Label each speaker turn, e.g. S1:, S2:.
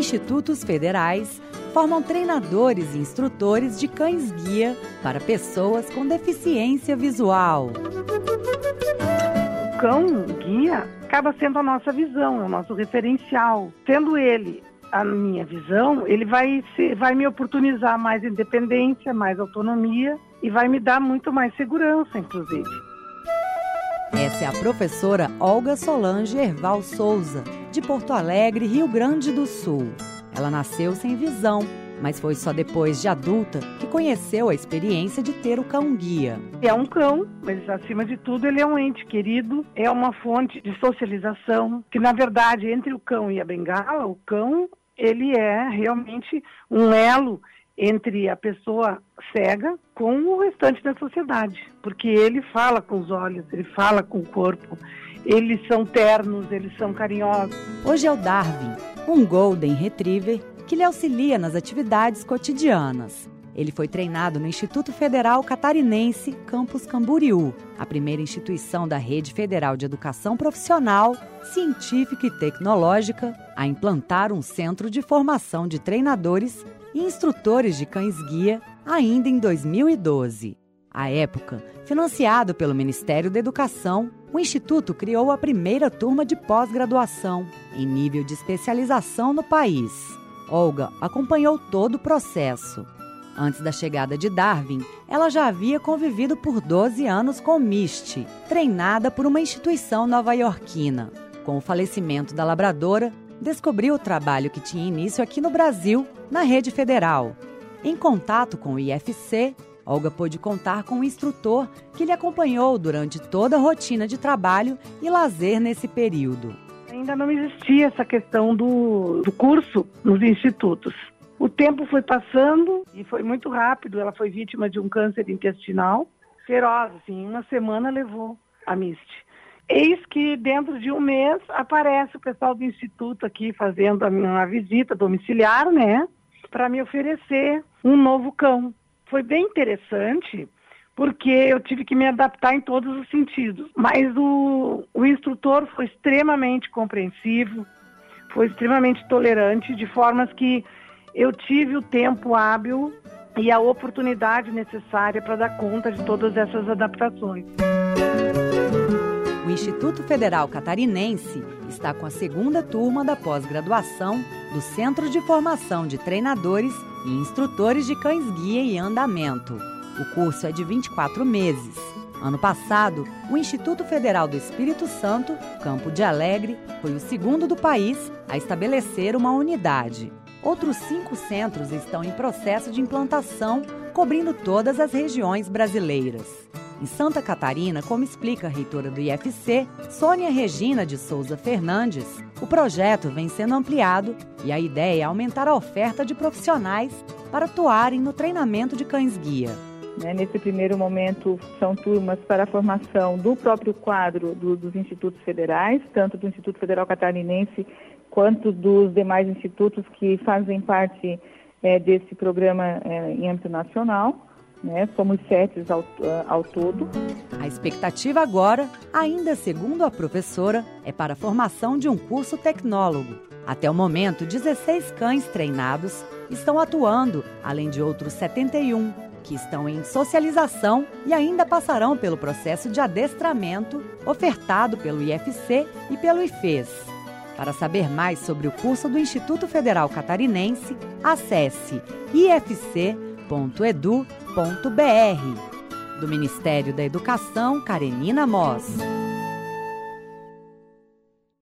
S1: institutos federais formam treinadores e instrutores de cães-guia para pessoas com deficiência visual.
S2: O cão-guia acaba sendo a nossa visão, o nosso referencial. Sendo ele a minha visão, ele vai me oportunizar mais independência, mais autonomia e vai me dar muito mais segurança, inclusive.
S1: Essa é a professora Olga Solange Herval Souza, de Porto Alegre, Rio Grande do Sul. Ela nasceu sem visão, mas foi só depois de adulta que conheceu a experiência de ter o cão-guia.
S2: É um cão, mas acima de tudo ele é um ente querido, é uma fonte de socialização, que na verdade entre o cão e a bengala, o cão ele é realmente um elo entre a pessoa cega com o restante da sociedade, porque ele fala com os olhos, ele fala com o corpo, eles são ternos, eles são carinhosos.
S1: Hoje é o Darwin, um Golden Retriever que lhe auxilia nas atividades cotidianas. Ele foi treinado no Instituto Federal Catarinense, Campus Camboriú, a primeira instituição da Rede Federal de Educação Profissional, Científica e Tecnológica a implantar um centro de formação de treinadores e instrutores de cães-guia ainda em 2012. À época, financiado pelo Ministério da Educação, o Instituto criou a primeira turma de pós-graduação em nível de especialização no país. Olga acompanhou todo o processo. Antes da chegada de Darwin, ela já havia convivido por 12 anos com Misty, treinada por uma instituição nova-iorquina. Com o falecimento da labradora, descobriu o trabalho que tinha início aqui no Brasil, na rede federal. Em contato com o IFC, Olga pôde contar com um instrutor que lhe acompanhou durante toda a rotina de trabalho e lazer nesse período.
S2: Ainda não existia essa questão do curso nos institutos. O tempo foi passando e foi muito rápido. Ela foi vítima de um câncer intestinal feroz, assim, uma semana levou a Misty. Eis que dentro de um mês aparece o pessoal do instituto aqui fazendo a minha visita domiciliar, né, para me oferecer um novo cão. Foi bem interessante, porque eu tive que me adaptar em todos os sentidos. Mas o instrutor foi extremamente compreensivo, foi extremamente tolerante, de formas que eu tive o tempo hábil e a oportunidade necessária para dar conta de todas essas adaptações.
S1: O Instituto Federal Catarinense está com a segunda turma da pós-graduação do Centro de Formação de Treinadores e Instrutores de Cães-Guia e Andamento. O curso é de 24 meses. Ano passado, o Instituto Federal do Espírito Santo, Campo de Alegre, foi o segundo do país a estabelecer uma unidade. Outros 5 centros estão em processo de implantação, cobrindo todas as regiões brasileiras. Em Santa Catarina, como explica a reitora do IFC, Sônia Regina de Souza Fernandes, o projeto vem sendo ampliado e a ideia é aumentar a oferta de profissionais para atuarem no treinamento de cães-guia.
S3: Nesse primeiro momento, são turmas para a formação do próprio quadro dos institutos federais, tanto do Instituto Federal Catarinense quanto dos demais institutos que fazem parte desse programa em âmbito nacional. Somos 7 ao todo.
S1: A expectativa agora, ainda segundo a professora, é para a formação de um curso tecnólogo. Até o momento, 16 cães treinados estão atuando, além de outros 71, que estão em socialização e ainda passarão pelo processo de adestramento ofertado pelo IFC e pelo IFES. Para saber mais sobre o curso do Instituto Federal Catarinense, acesse ifc.edu.br. Do Ministério da Educação, Karenina Moss.